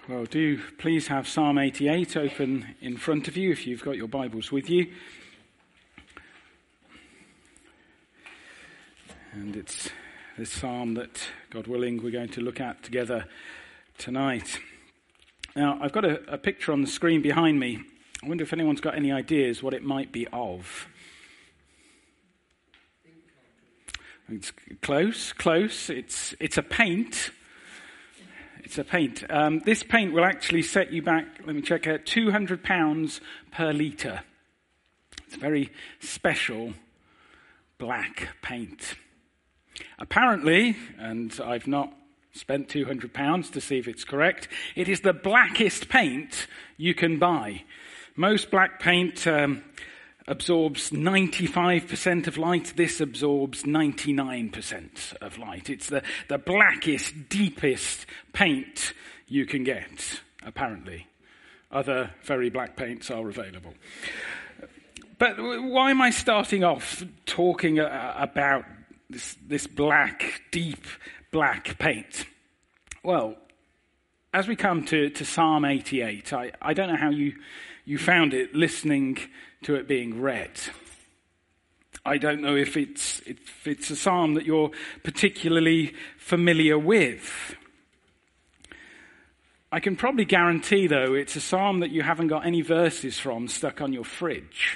Well, do please have Psalm 88 open in front of you if you've got your Bibles with you. And it's this psalm that, God willing, we're going to look at together tonight. Now, I've got a picture on the screen behind me. I wonder if anyone's got any ideas what it might be of. It's close. It's a paint. It's a paint. This paint will actually set you back, let me check out, £200 per litre. It's a very special black paint. Apparently, and I've not spent £200 to see if it's correct, it is the blackest paint you can buy. Most black paint absorbs 95% of light. This absorbs 99% of light. It's the blackest, deepest paint you can get, apparently. Other very black paints are available. But why am I starting off talking about this black, deep black paint? Well, as we come to Psalm 88, I don't know how you found it listening to it being read. I don't know if it's a psalm that you're particularly familiar with. I can probably guarantee, though, it's a psalm that you haven't got any verses from stuck on your fridge.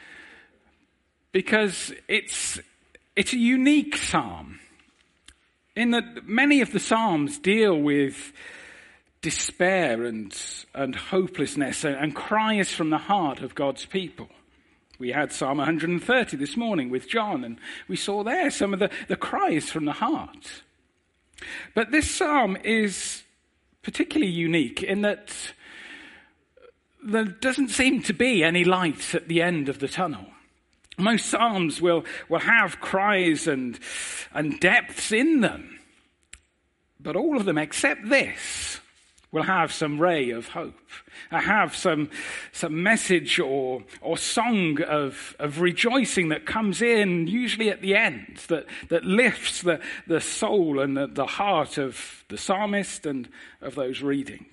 Because it's a unique psalm in that many of the psalms deal with despair and hopelessness and cries from the heart of God's people. We had Psalm 130 this morning with John, and we saw there some of the cries from the heart. But this psalm is particularly unique in that there doesn't seem to be any light at the end of the tunnel. Most psalms will have cries and depths in them, but all of them except this will have some ray of hope. Have some message or song of rejoicing that comes in, usually at the end, that lifts the soul and the heart of the psalmist and of those reading.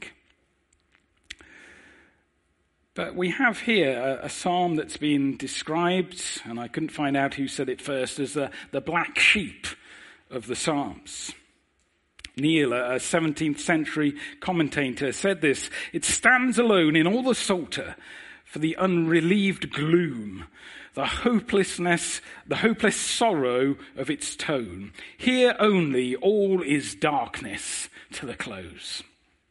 But we have here a psalm that's been described, and I couldn't find out who said it first, as the black sheep of the Psalms. Neil, a 17th century commentator, said this: "It stands alone in all the psalter for the unrelieved gloom, the hopeless sorrow of its tone. Here only all is darkness to the close."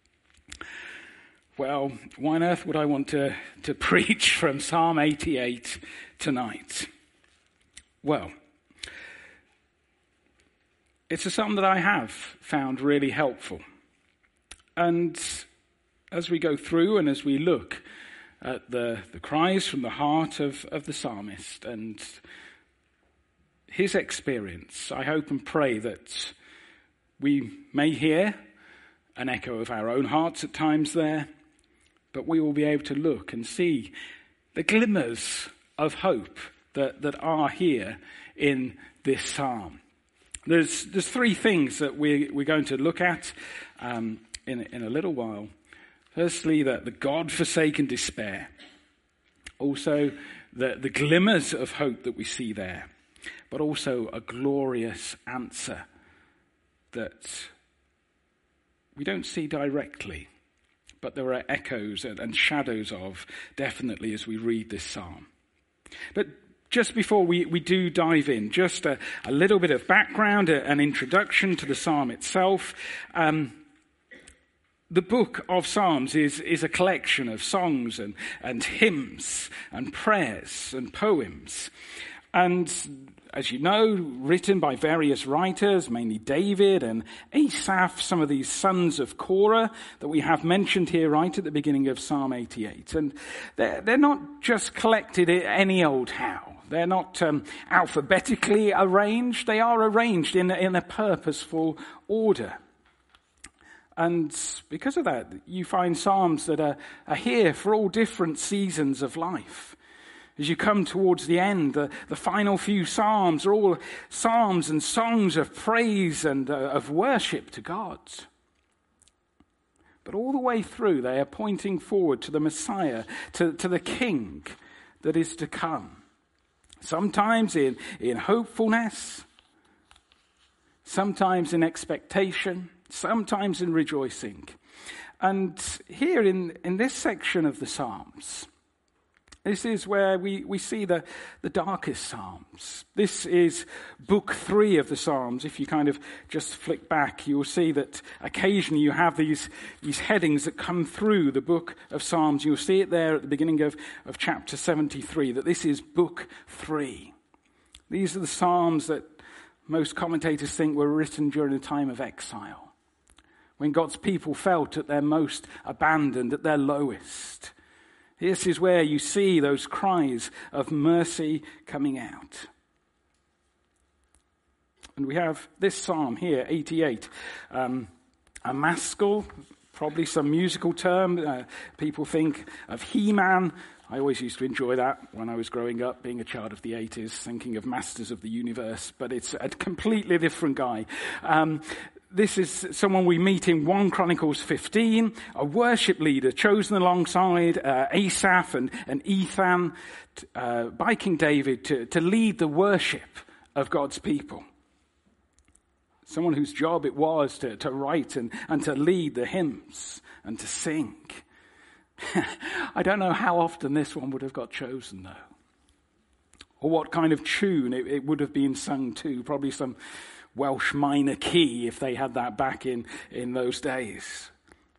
Well, why on earth would I want to preach from Psalm 88 tonight? Well, it's a psalm that I have found really helpful. And as we go through and as we look at the cries from the heart of the psalmist and his experience, I hope and pray that we may hear an echo of our own hearts at times there, but we will be able to look and see the glimmers of hope that are here in this psalm. There's three things that we're going to look at in a little while. Firstly, the God-forsaken despair. Also, the glimmers of hope that we see there. But also a glorious answer that we don't see directly, but there are echoes and shadows of, definitely, as we read this psalm. But just before we do dive in, just a little bit of background, an introduction to the psalm itself. The book of Psalms is a collection of songs and hymns and prayers and poems. And as you know, written by various writers, mainly David and Asaph, some of these sons of Korah that we have mentioned here right at the beginning of Psalm 88. And they're not just collected any old how. They're not alphabetically arranged. They are arranged in a purposeful order. And because of that, you find psalms that are here for all different seasons of life. As you come towards the end, the final few psalms are all psalms and songs of praise and of worship to God. But all the way through, they are pointing forward to the Messiah, to the King that is to come. Sometimes in hopefulness, sometimes in expectation, sometimes in rejoicing. And here in this section of the Psalms, this is where we see the darkest Psalms. This is book 3 of the Psalms. If you kind of just flick back, you'll see that occasionally you have these headings that come through the book of Psalms. You'll see it there at the beginning of chapter 73, that this is book 3. These are the Psalms that most commentators think were written during a time of exile, when God's people felt at their most abandoned, at their lowest. This is where you see those cries of mercy coming out. And we have this psalm here, 88, a maskil, probably some musical term. People think of He-Man. I always used to enjoy that when I was growing up, being a child of the 80s, thinking of Masters of the Universe, but it's a completely different guy. This is someone we meet in 1 Chronicles 15, a worship leader chosen alongside Asaph and Ethan by King David to lead the worship of God's people. Someone whose job it was to write and to lead the hymns and to sing. I don't know how often this one would have got chosen, though. Or what kind of tune it would have been sung to. Probably some Welsh minor key, if they had that back in those days.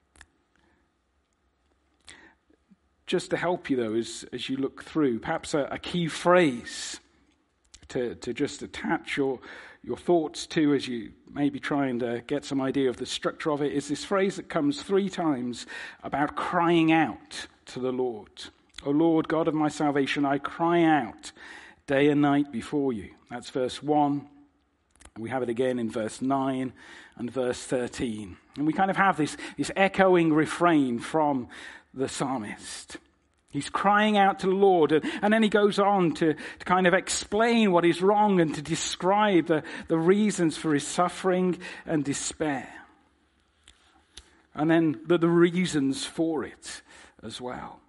Just to help you, though, as you look through, perhaps a key phrase to just attach your thoughts to as you maybe try and get some idea of the structure of it, is this phrase that comes 3 times about crying out to the Lord. O Lord, God of my salvation, I cry out day and night before you. That's verse 1. We have it again in verse 9 and verse 13. And we kind of have this echoing refrain from the psalmist. He's crying out to the Lord, and then he goes on to kind of explain what is wrong and to describe the reasons for his suffering and despair. And then the reasons for it as well.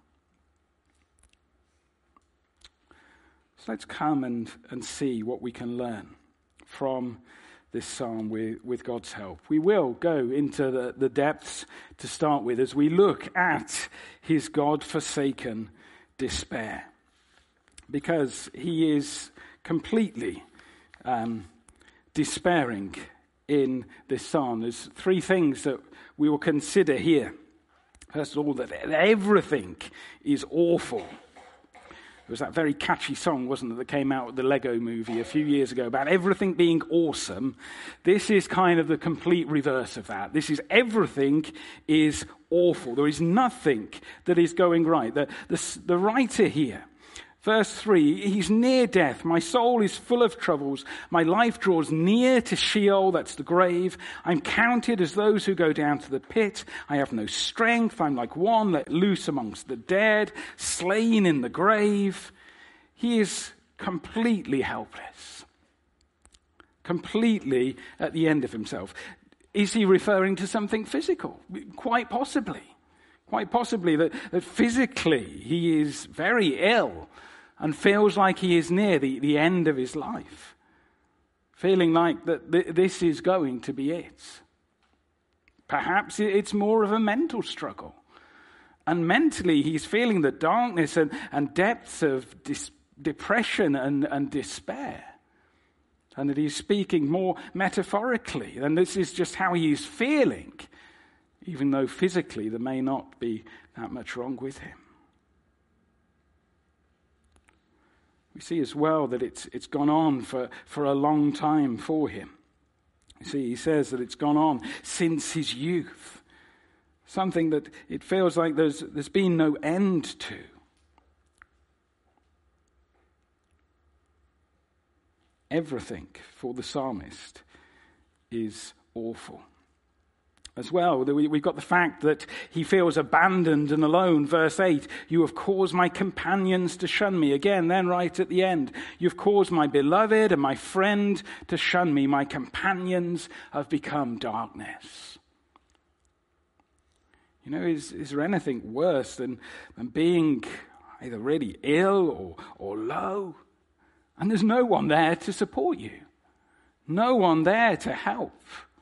So let's come and see what we can learn from this psalm with God's help. We will go into the depths to start with as we look at his God-forsaken despair. Because he is completely despairing in this psalm. There's 3 things that we will consider here. First of all, that everything is awful. It was that very catchy song, wasn't it, that came out with the Lego movie a few years ago about everything being awesome. This is kind of the complete reverse of that. This is everything is awful. There is nothing that is going right. The writer here, verse 3, he's near death. My soul is full of troubles. My life draws near to Sheol, that's the grave. I'm counted as those who go down to the pit. I have no strength. I'm like one let loose amongst the dead, slain in the grave. He is completely helpless, completely at the end of himself. Is he referring to something physical? Quite possibly. Quite possibly that physically he is very ill and feels like he is near the end of his life, feeling like that this is going to be it. Perhaps it's more of a mental struggle. And mentally he's feeling the darkness and depths of depression and despair. And that he's speaking more metaphorically, and this is just how he is feeling, even though physically there may not be that much wrong with him. We see as well that it's gone on for a long time for him. You see, he says that it's gone on since his youth. Something that it feels like there's been no end to. Everything for the psalmist is awful. As well, we've got the fact that he feels abandoned and alone. Verse 8, you have caused my companions to shun me. Again, then right at the end, you've caused my beloved and my friend to shun me. My companions have become darkness. You know, is there anything worse than being either really ill or low? And there's no one there to support you. No one there to help.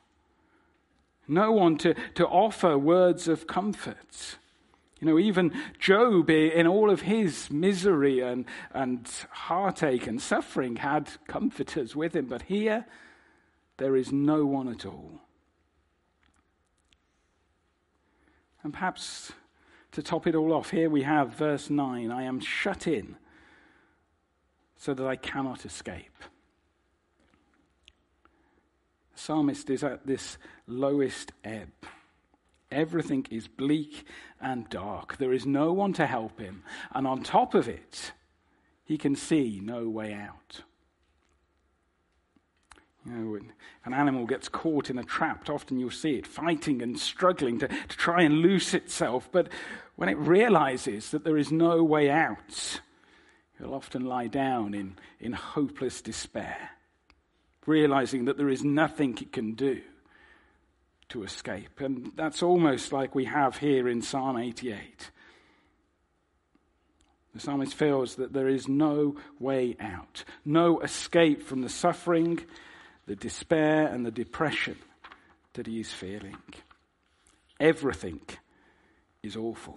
No one to offer words of comfort. You know, even Job, in all of his misery and heartache and suffering, had comforters with him. But here, there is no one at all. And perhaps to top it all off, here we have verse 9. I am shut in so that I cannot escape. The psalmist is at this lowest ebb. Everything is bleak and dark. There is no one to help him. And on top of it, he can see no way out. You know, when an animal gets caught in a trap, often you'll see it fighting and struggling to try and loose itself. But when it realizes that there is no way out, it'll often lie down in hopeless despair, realizing that there is nothing it can do to escape. And that's almost like we have here in Psalm 88. The psalmist feels that there is no way out, no escape from the suffering, the despair and the depression that he is feeling. Everything is awful.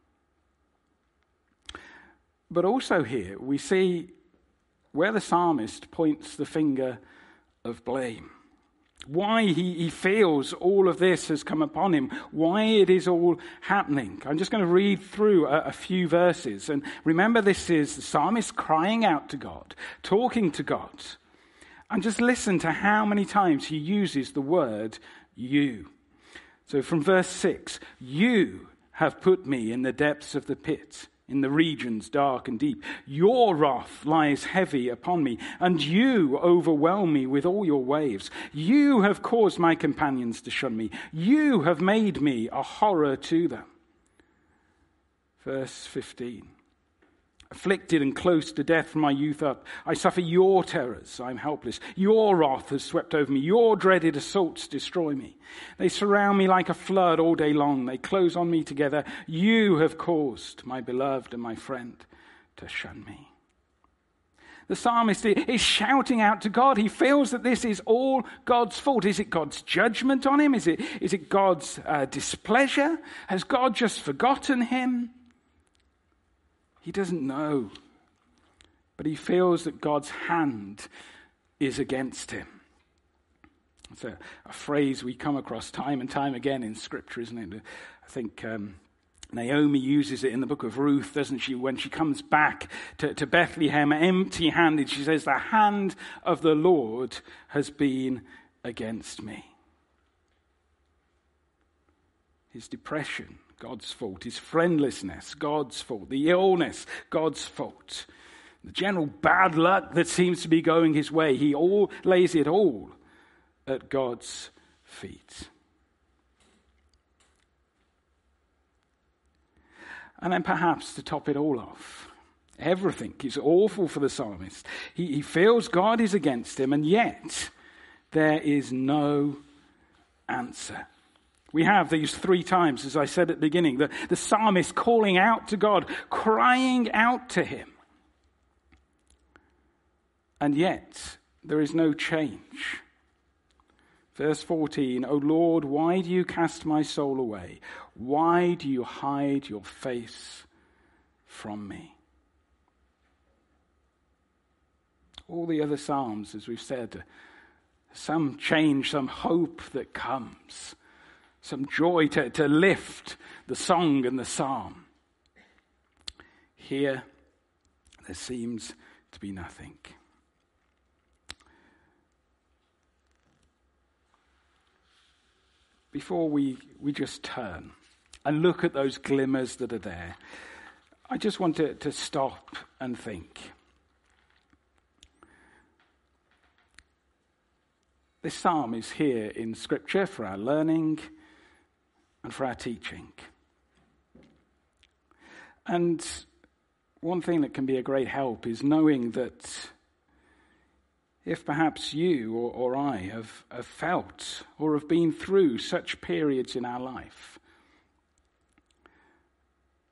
But also here we see where the psalmist points the finger of blame. Why he feels all of this has come upon him. Why it is all happening. I'm just going to read through a few verses. And remember, this is the psalmist crying out to God, talking to God. And just listen to how many times he uses the word you. So from verse 6, you have put me in the depths of the pit, in the regions dark and deep. Your wrath lies heavy upon me, and you overwhelm me with all your waves. You have caused my companions to shun me. You have made me a horror to them. Verse 15. Afflicted and close to death from my youth up, I suffer your terrors. I'm helpless. Your wrath has swept over me. Your dreaded assaults destroy me. They surround me like a flood all day long. They close on me together. You have caused my beloved and my friend to shun me. The psalmist is shouting out to God. He feels that this is all God's fault. Is it God's judgment on him? Is it God's displeasure? Has God just forgotten him? He doesn't know, but he feels that God's hand is against him. It's a phrase we come across time and time again in Scripture, isn't it? I think Naomi uses it in the book of Ruth, doesn't she? When she comes back to Bethlehem empty-handed, she says, the hand of the Lord has been against me. His depression, God's fault. His friendlessness, God's fault. The illness, God's fault. The general bad luck that seems to be going his way, he lays it all at God's feet. And then perhaps to top it all off, everything is awful for the psalmist. He feels God is against him, and yet there is no answer. We have these 3 times, as I said at the beginning, the psalmist calling out to God, crying out to him. And yet, there is no change. Verse 14, O Lord, why do you cast my soul away? Why do you hide your face from me? All the other psalms, as we've said, some change, some hope that comes. Some joy to lift the song and the psalm. Here, there seems to be nothing. Before we just turn and look at those glimmers that are there, I just want to stop and think. This psalm is here in Scripture for our learning and for our teaching. And one thing that can be a great help is knowing that if perhaps you or I have felt or have been through such periods in our life,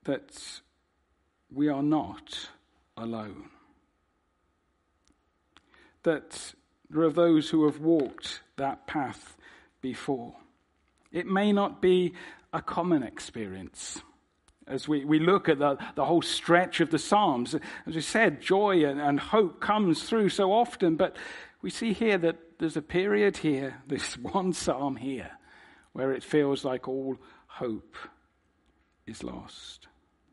that we are not alone. That there are those who have walked that path before. It may not be a common experience. As we look at the whole stretch of the Psalms, as we said, joy and hope comes through so often, but we see here that there's a period here, this one psalm here, where it feels like all hope is lost.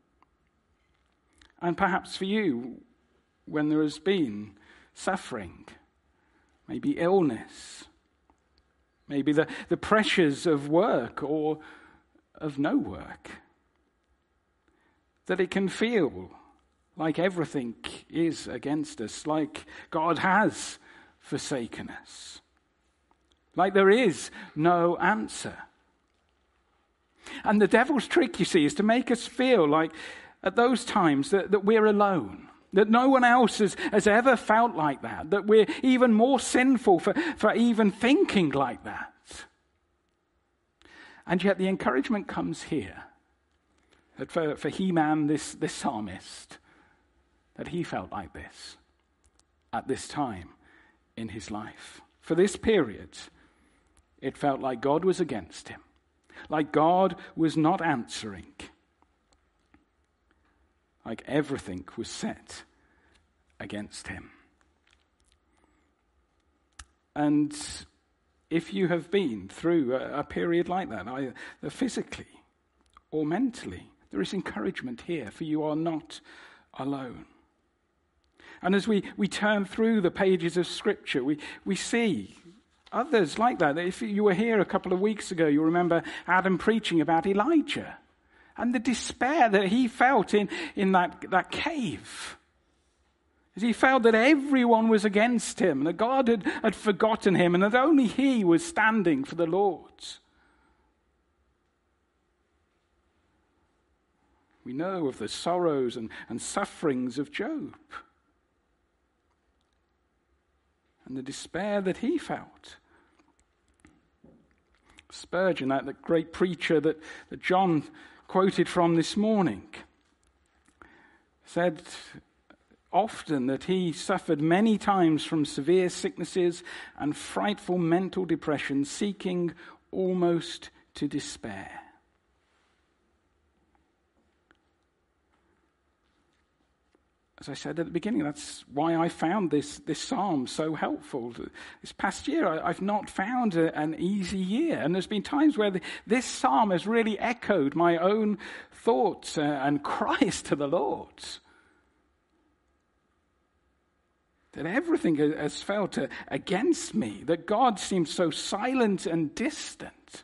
And perhaps for you, when there has been suffering, maybe illness, maybe the pressures of work or of no work, that it can feel like everything is against us, like God has forsaken us, like there is no answer. And the devil's trick, you see, is to make us feel like at those times that we're alone, that no one else has ever felt like that we're even more sinful for even thinking like that. And yet the encouragement comes here, that for Heman, this psalmist, that he felt like this at this time in his life. For this period, it felt like God was against him, like God was not answering, like everything was set against him. And if you have been through a period like that, either physically or mentally, there is encouragement here, for you are not alone. And as we turn through the pages of Scripture, we see others like that. If you were here a couple of weeks ago, you'll remember Adam preaching about Elijah and the despair that he felt in that cave. As he felt that everyone was against him, and that God had forgotten him, and that only he was standing for the Lord. We know of the sorrows and sufferings of Job, and the despair that he felt. Spurgeon, that great preacher that John quoted from this morning, said often that he suffered many times from severe sicknesses and frightful mental depression, seeking almost to despair. As I said at the beginning, that's why I found this psalm so helpful. This past year, I've not found an easy year. And there's been times where this psalm has really echoed my own thoughts and cries to the Lord. That everything has felt against me, that God seems so silent and distant.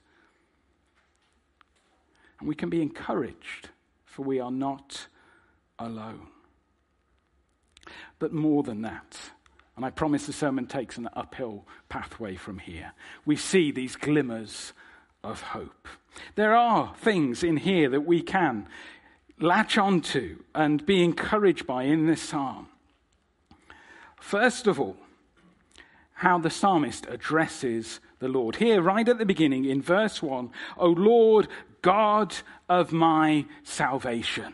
And we can be encouraged, for we are not alone. But more than that, and I promise the sermon takes an uphill pathway from here, we see these glimmers of hope. There are things in here that we can latch onto and be encouraged by in this psalm. First of all, how the psalmist addresses the Lord. Here, right at the beginning, in verse 1, O Lord, God of my salvation.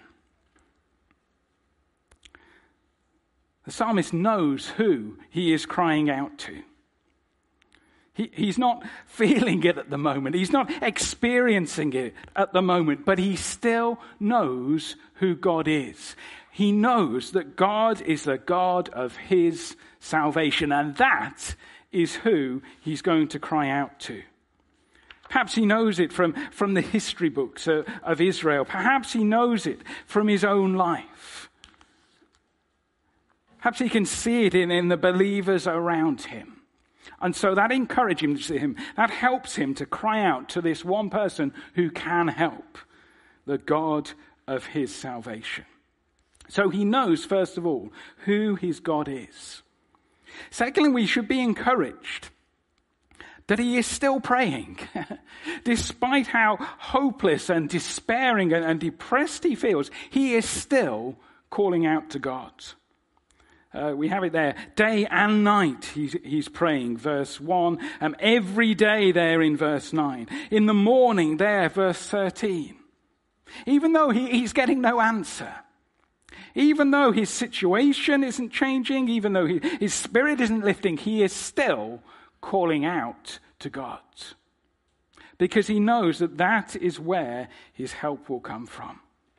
The psalmist knows who he is crying out to. He's not feeling it at the moment. He's not experiencing it at the moment, but he still knows who God is. He knows that God is the God of his salvation, and that is who he's going to cry out to. Perhaps he knows it from the history books of Israel. Perhaps he knows it from his own life. Perhaps he can see it in the believers around him. And so that encourages him, that helps him to cry out to this one person who can help, the God of his salvation. So he knows, first of all, who his God is. Secondly, we should be encouraged that he is still praying. Despite how hopeless and despairing and depressed he feels, he is still calling out to God. We have it there. Day and night he's praying, verse 1. Every day there in verse 9. In the morning there, verse 13. Even though he's getting no answer. Even though his situation isn't changing, even though his spirit isn't lifting, he is still calling out to God. Because he knows that that is where his help will come from.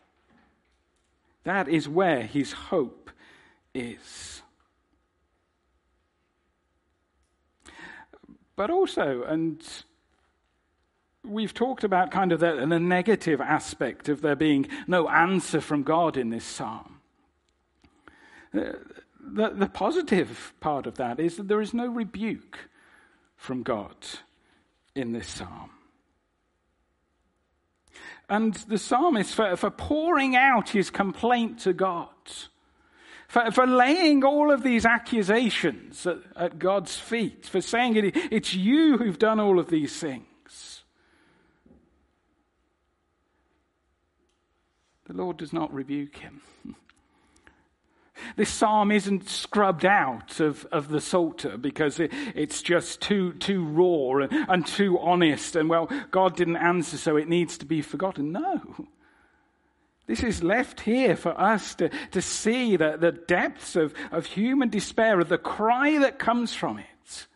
That is where his hope is. But also, and we've talked about kind of the negative aspect of there being no answer from God in this psalm. The positive part of that is that there is no rebuke from God in this psalm. And the psalmist, for pouring out his complaint to God, for laying all of these accusations at God's feet, for saying it's you who've done all of these things, the Lord does not rebuke him. This psalm isn't scrubbed out of the Psalter because it's just too raw and too honest, and well, God didn't answer, so it needs to be forgotten. No. This is left here for us to see the depths of human despair, of the cry that comes from it.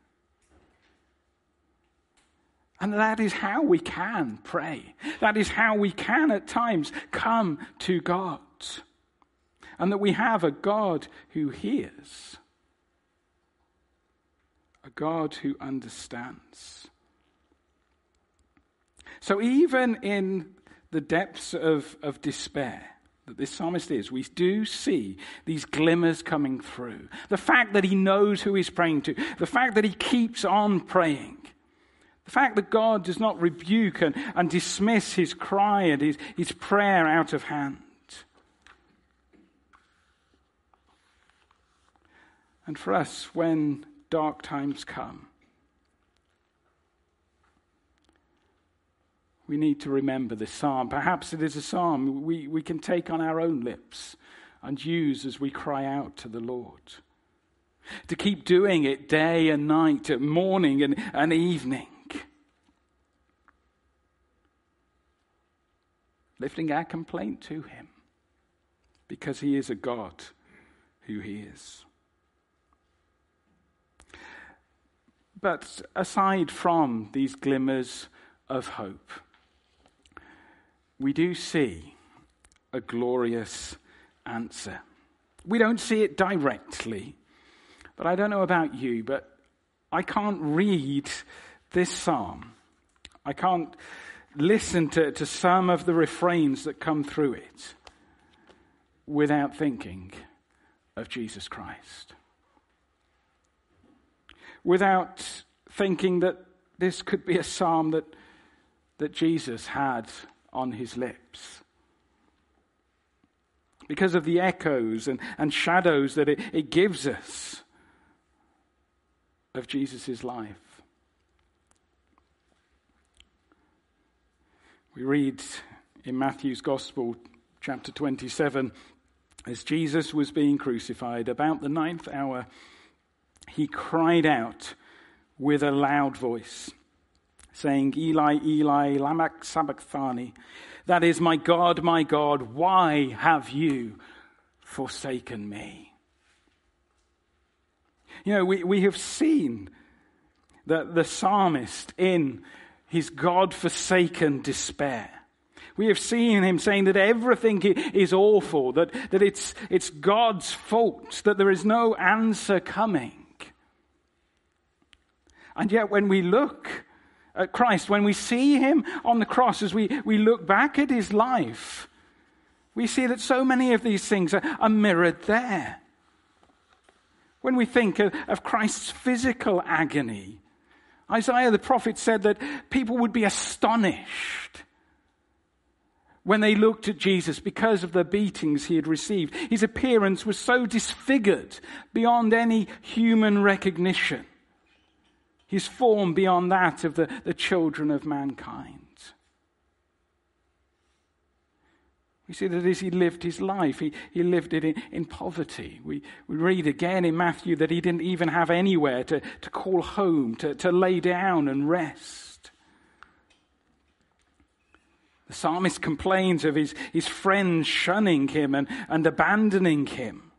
And that is how we can pray. That is how we can at times come to God. And that we have a God who hears. A God who understands. So even in the depths of despair that this psalmist is, we do see these glimmers coming through. The fact that he knows who he's praying to. The fact that he keeps on praying. The fact that God does not rebuke and dismiss his cry and his prayer out of hand. And for us, when dark times come, we need to remember this psalm. Perhaps it is a psalm we can take on our own lips and use as we cry out to the Lord. To keep doing it day and night, morning and evening. Lifting our complaint to him. Because he is a God who hears. But aside from these glimmers of hope, we do see a glorious answer. We don't see it directly, but I don't know about you, but I can't read this psalm. I can't listen to some of the refrains that come through it without thinking of Jesus Christ. Without thinking that this could be a psalm that Jesus had on his lips. Because of the echoes and shadows that it gives us of Jesus' life. We read in Matthew's Gospel, chapter 27, as Jesus was being crucified, about the 9th hour, he cried out with a loud voice, saying, Eli, Eli, lama sabachthani. That is, my God, why have you forsaken me? You know, we have seen that the psalmist in his God-forsaken despair. We have seen him saying that everything is awful, that it's God's fault, that there is no answer coming. And yet when we look at Christ, when we see him on the cross, as we look back at his life, we see that so many of these things are mirrored there. When we think of Christ's physical agony, Isaiah the prophet said that people would be astonished when they looked at Jesus because of the beatings he had received. His appearance was so disfigured beyond any human recognition. His form beyond that of the children of mankind. We see that as he lived his life, he lived it in poverty. We read again in Matthew that he didn't even have anywhere to call home, to lay down and rest. The psalmist complains of his friends shunning him and abandoning him.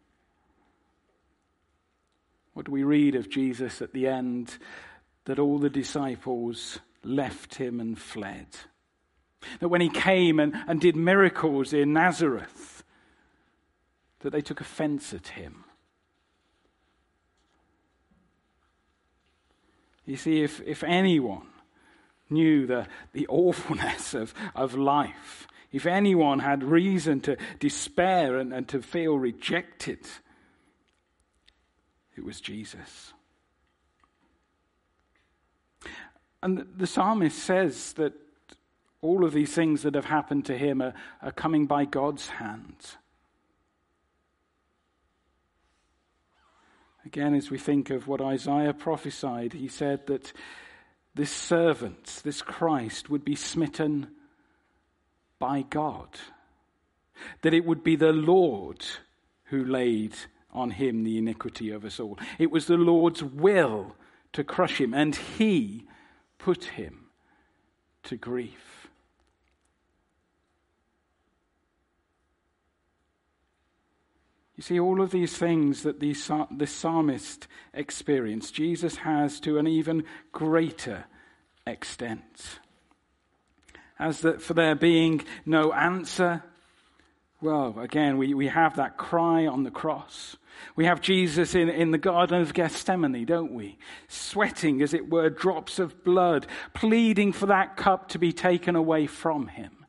What do we read of Jesus at the end? That all the disciples left him and fled. That when he came and did miracles in Nazareth, that they took offense at him. You see, if anyone knew the awfulness of life, if anyone had reason to despair and to feel rejected, it was Jesus. And the psalmist says that all of these things that have happened to him are coming by God's hand. Again, as we think of what Isaiah prophesied, he said that this servant, this Christ, would be smitten by God. That it would be the Lord who laid on him the iniquity of us all. It was the Lord's will to crush him, and he put him to grief. You see, all of these things that the psalmist experienced, Jesus has to an even greater extent. As that for there being no answer, well, again, we have that cry on the cross. We have Jesus in the Garden of Gethsemane, don't we? Sweating, as it were, drops of blood, pleading for that cup to be taken away from him.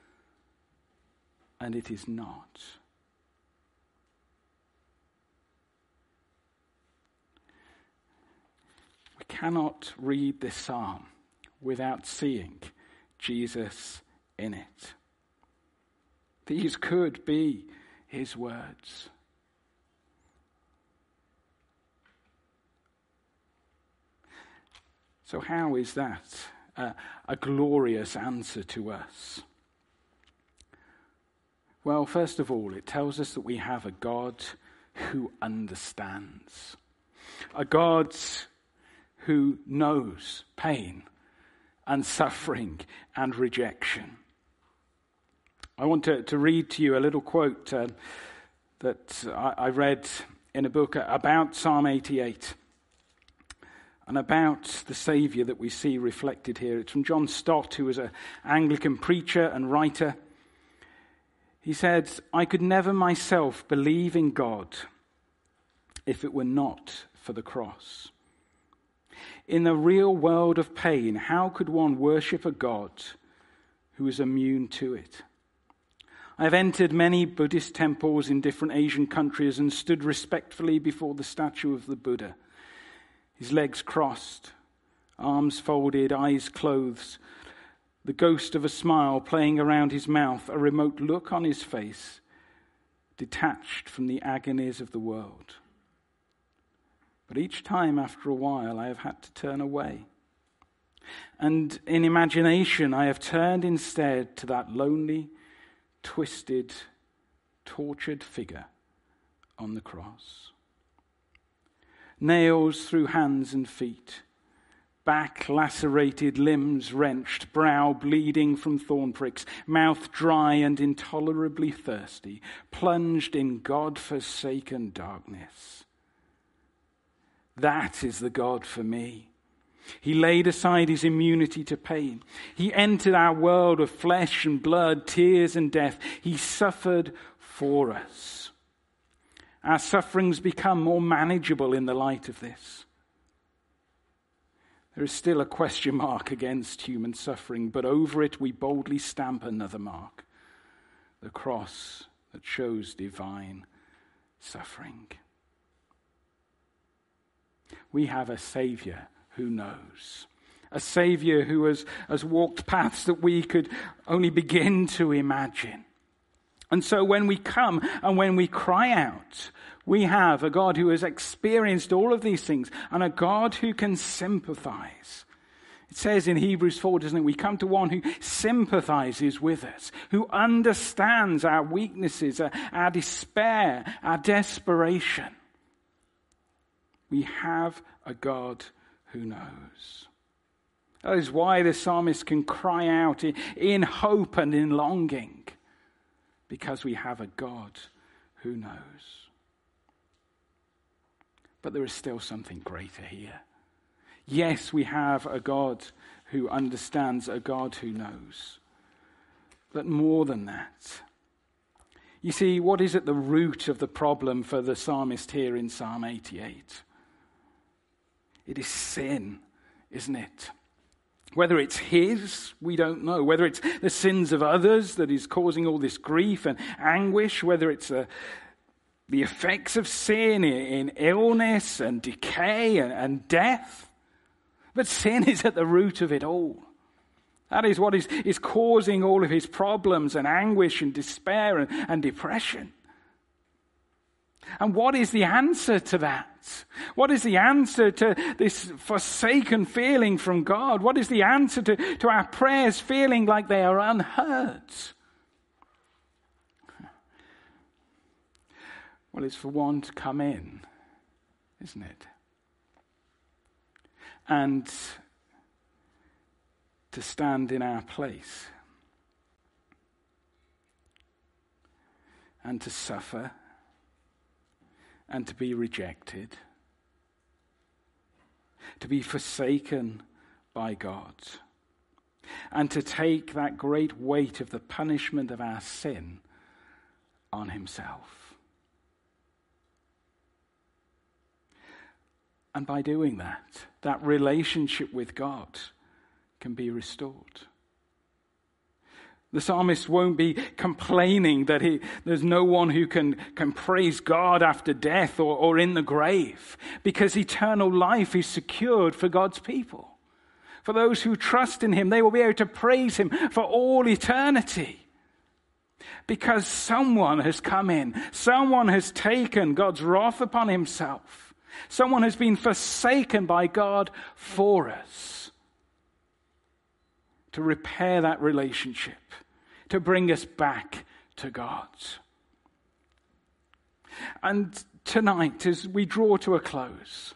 And it is not. We cannot read this psalm without seeing Jesus in it. These could be his words. So how is that a glorious answer to us? Well, first of all, it tells us that we have a God who understands. A God who knows pain and suffering and rejection. I want to read to you a little quote that I read in a book about Psalm 88 and about the Saviour that we see reflected here. It's from John Stott, who was an Anglican preacher and writer. He said, "I could never myself believe in God if it were not for the cross. In the real world of pain, how could one worship a God who is immune to it? I have entered many Buddhist temples in different Asian countries and stood respectfully before the statue of the Buddha, his legs crossed, arms folded, eyes closed, the ghost of a smile playing around his mouth, a remote look on his face, detached from the agonies of the world. But each time, after a while, I have had to turn away. And in imagination, I have turned instead to that lonely, twisted, tortured figure on the cross. Nails through hands and feet, back lacerated, limbs wrenched, brow bleeding from thorn pricks, mouth dry and intolerably thirsty, plunged in God-forsaken darkness. That is the God for me. He laid aside his immunity to pain. He entered our world of flesh and blood, tears and death. He suffered for us. Our sufferings become more manageable in the light of this. There is still a question mark against human suffering, but over it we boldly stamp another mark, the cross that shows divine suffering. We have a Saviour who knows. A Saviour who has walked paths that we could only begin to imagine. And so when we come and when we cry out, we have a God who has experienced all of these things and a God who can sympathize. It says in Hebrews 4, doesn't it? We come to one who sympathizes with us, who understands our weaknesses, our despair, our desperation. We have a God who knows. That is why the psalmist can cry out in hope and in longing, because we have a God who knows. But there is still something greater here. Yes, we have a God who understands, a God who knows. But more than that, you see, what is at the root of the problem for the psalmist here in Psalm 88? It is sin, isn't it? Whether it's his, we don't know. Whether it's the sins of others that is causing all this grief and anguish, whether it's the effects of sin in illness and decay and death. But sin is at the root of it all. That is what is causing all of his problems and anguish and despair and depression. And what is the answer to that? What is the answer to this forsaken feeling from God? What is the answer to our prayers feeling like they are unheard? Well, it's for one to come in, isn't it? And to stand in our place. And to suffer. And to be rejected. To be forsaken by God. And to take that great weight of the punishment of our sin on himself. And by doing that, that relationship with God can be restored. The psalmist won't be complaining that there's no one who can praise God after death or in the grave, because eternal life is secured for God's people. For those who trust in him, they will be able to praise him for all eternity. Because someone has come in, someone has taken God's wrath upon himself. Someone has been forsaken by God for us to repair that relationship, to bring us back to God. And tonight, as we draw to a close,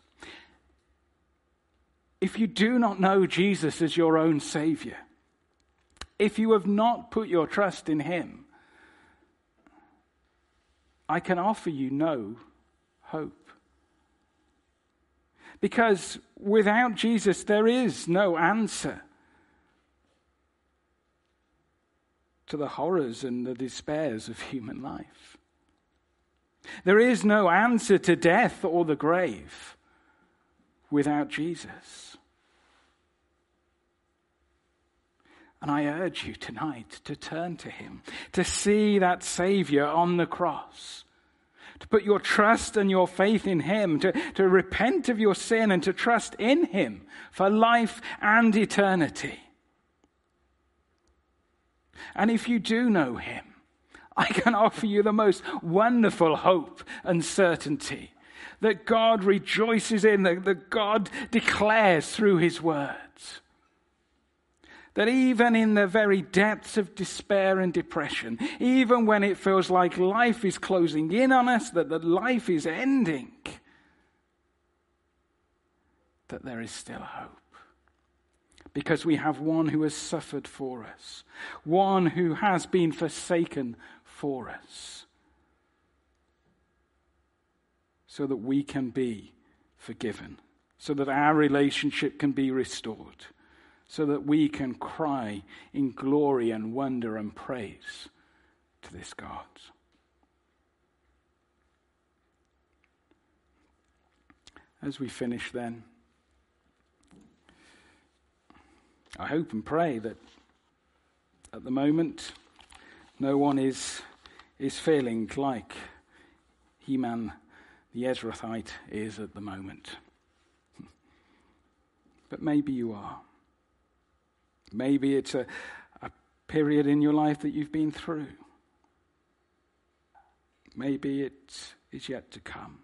if you do not know Jesus as your own Savior, if you have not put your trust in him, I can offer you no hope. Because without Jesus, there is no answer to the horrors and the despairs of human life. There is no answer to death or the grave without Jesus. And I urge you tonight to turn to him, to see that Savior on the cross, to put your trust and your faith in him, to repent of your sin and to trust in him for life and eternity. And if you do know him, I can offer you the most wonderful hope and certainty that God rejoices in, that God declares through his words. That even in the very depths of despair and depression, even when it feels like life is closing in on us, that life is ending, that there is still hope. Because we have one who has suffered for us, one who has been forsaken for us, so that we can be forgiven, so that our relationship can be restored, so that we can cry in glory and wonder and praise to this God. As we finish then, I hope and pray that at the moment no one is feeling like Heman the Ezrathite is at the moment. But maybe you are. Maybe it's a period in your life that you've been through. Maybe it is yet to come.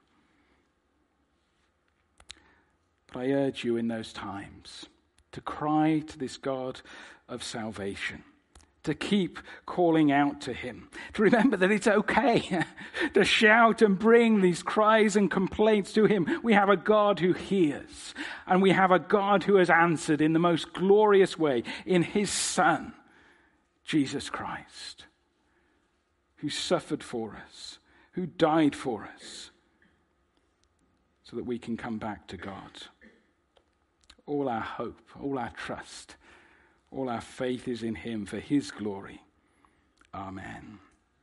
But I urge you in those times to cry to this God of salvation, to keep calling out to him, to remember that it's okay to shout and bring these cries and complaints to him. We have a God who hears, and we have a God who has answered in the most glorious way in his Son, Jesus Christ, who suffered for us, who died for us, so that we can come back to God. All our hope, all our trust, all our faith is in him for his glory. Amen.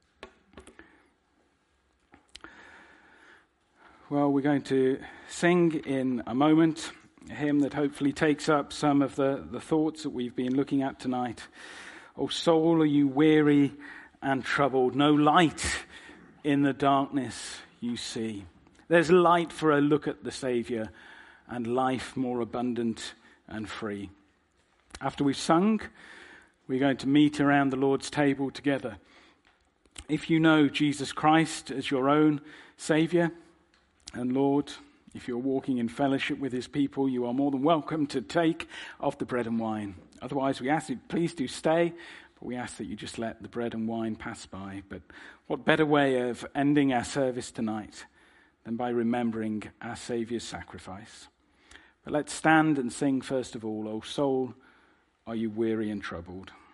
Well, we're going to sing in a moment a hymn that hopefully takes up some of the thoughts that we've been looking at tonight. O soul, are you weary and troubled? No light in the darkness you see. There's light for a look at the Saviour and life more abundant and free. After we've sung, we're going to meet around the Lord's table together. If you know Jesus Christ as your own Saviour and Lord, if you're walking in fellowship with his people, you are more than welcome to take of the bread and wine. Otherwise, we ask you, please do stay, but we ask that you just let the bread and wine pass by. But what better way of ending our service tonight than by remembering our Saviour's sacrifice? But let's stand and sing first of all, O soul, are you weary and troubled?